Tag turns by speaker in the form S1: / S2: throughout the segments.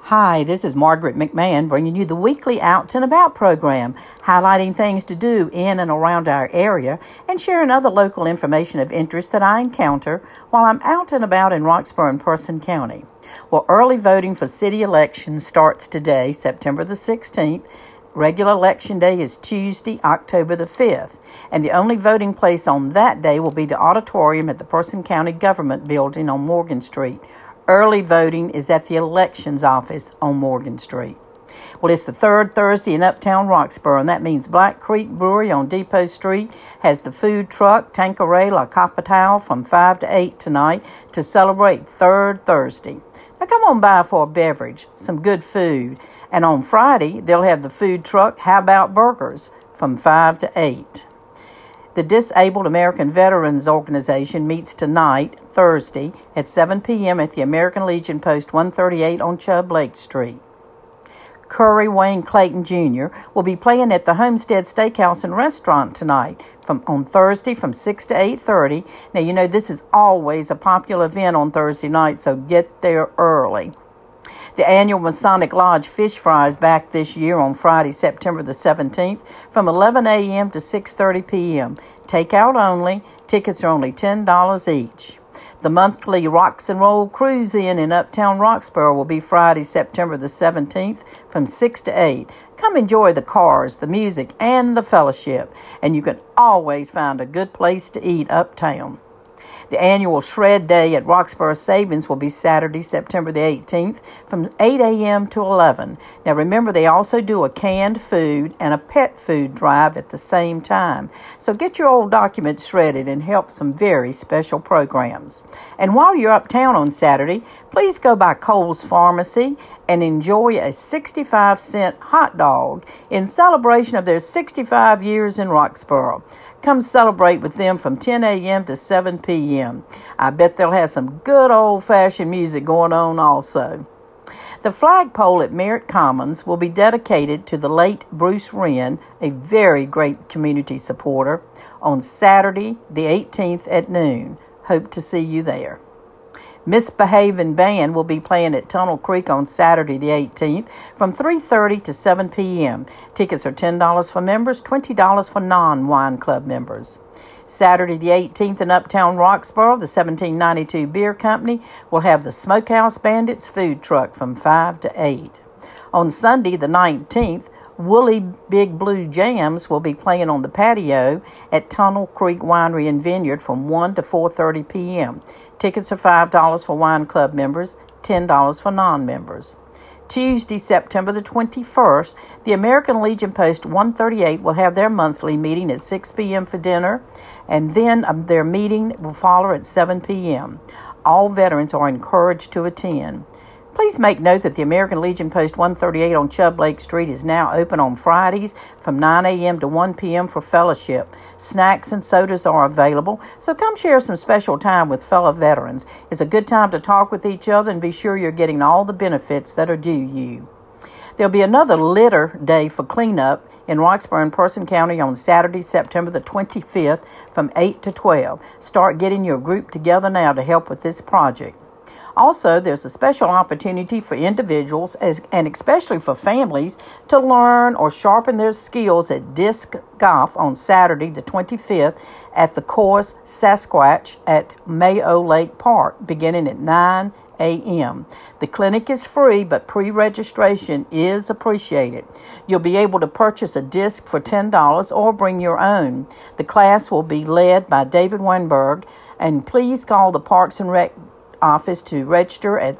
S1: Hi, this is Margaret McMahon bringing you the weekly Out and About program, highlighting things to do in and around our area and sharing other local information of interest that I encounter while I'm out and about in Roxborough and Person County. Well, early voting for city elections starts today, September the 16th. Regular election day is Tuesday, October the 5th, and the only voting place on that day will be the auditorium at the Person County Government Building on Morgan Street. Early voting is at the elections office on Morgan Street. Well, it's the third Thursday in Uptown Roxborough, and that means Black Creek Brewery on Depot Street has the food truck Tanqueray La Capital from 5 to 8 tonight to celebrate third Thursday. Now come on by for a beverage, some good food. And on Friday, they'll have the food truck How About Burgers from 5 to 8. The Disabled American Veterans Organization meets tonight, Thursday, at 7 p.m. at the American Legion Post 138 on Chubb Lake Street. Curry Wayne Clayton Jr. will be playing at the Homestead Steakhouse and Restaurant tonight on Thursday from 6 to 8:30. Now, you know this is always a popular event on Thursday night, so get there early. The annual Masonic Lodge Fish Fry is back this year on Friday, September the 17th from 11 a.m. to 6:30 p.m. Takeout only. Tickets are only $10 each. The monthly Rocks and Roll Cruise in Uptown Roxborough will be Friday, September the 17th from 6 to 8. Come enjoy the cars, the music, and the fellowship, and you can always find a good place to eat uptown. The annual Shred Day at Roxborough Savings will be Saturday, September the 18th from 8 a.m. to 11. Now remember, they also do a canned food and a pet food drive at the same time. So get your old documents shredded and help some very special programs. And while you're uptown on Saturday, please go by Cole's Pharmacy and enjoy a 65-cent hot dog in celebration of their 65 years in Roxborough. Come celebrate with them from 10 a.m. to 7 p.m. I bet they'll have some good old-fashioned music going on also. The flagpole at Merritt Commons will be dedicated to the late Bruce Wren, a very great community supporter, on Saturday the 18th at noon. Hope to see you there. Misbehavin' Band will be playing at Tunnel Creek on Saturday the 18th from 3:30 to 7 p.m. Tickets are $10 for members, $20 for non-wine club members. Saturday the 18th in Uptown Roxborough, the 1792 Beer Company will have the Smokehouse Bandits food truck from 5 to 8. On Sunday the 19th, Woolly Big Blue Jams will be playing on the patio at Tunnel Creek Winery and Vineyard from 1 to 4:30 p.m. Tickets are $5 for wine club members, $10 for non-members. Tuesday, September the 21st, the American Legion Post 138 will have their monthly meeting at 6 p.m. for dinner, and then their meeting will follow at 7 p.m. All veterans are encouraged to attend. Please make note that the American Legion Post 138 on Chubb Lake Street is now open on Fridays from 9 a.m. to 1 p.m. for fellowship. Snacks and sodas are available, so come share some special time with fellow veterans. It's a good time to talk with each other and be sure you're getting all the benefits that are due you. There'll be another litter day for cleanup in Roxborough and Person County on Saturday, September the 25th from 8 to 12. Start getting your group together now to help with this project. Also, there's a special opportunity for individuals and especially for families to learn or sharpen their skills at disc golf on Saturday the 25th at the course Sasquatch at Mayo Lake Park beginning at 9 a.m. The clinic is free, but pre-registration is appreciated. You'll be able to purchase a disc for $10 or bring your own. The class will be led by David Weinberg, and please call the Parks and Rec office to register at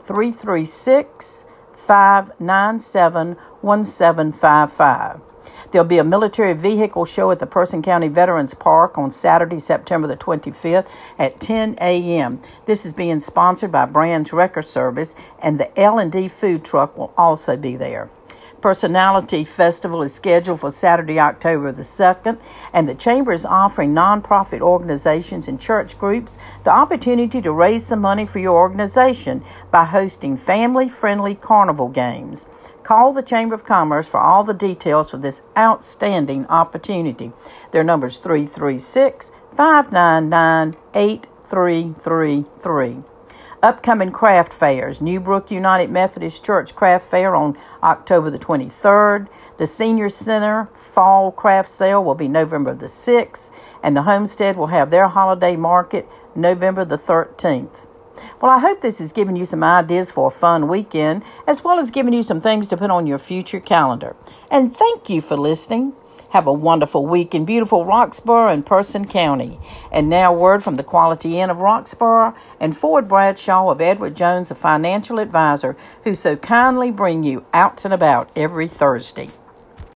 S1: 336-597-1755. There'll be a military vehicle show at the Person County Veterans Park on Saturday, September the 25th at 10 a.m. This is being sponsored by Brands Wrecker Service, and the L&D food truck will also be there. Personality Festival is scheduled for Saturday, October the 2nd, and the Chamber is offering nonprofit organizations and church groups the opportunity to raise some money for your organization by hosting family-friendly carnival games. Call the Chamber of Commerce for all the details for this outstanding opportunity. Their number is 336-599-8333. Upcoming craft fairs: Newbrook United Methodist Church Craft Fair on October the 23rd. The Senior Center Fall Craft Sale will be November the 6th. And the Homestead will have their holiday market November the 13th. Well, I hope this has given you some ideas for a fun weekend, as well as giving you some things to put on your future calendar. And thank you for listening. Have a wonderful week in beautiful Roxborough and Person County. And now word from the Quality Inn of Roxborough and Ford Bradshaw of Edward Jones, a financial advisor, who so kindly bring you Out and About every Thursday.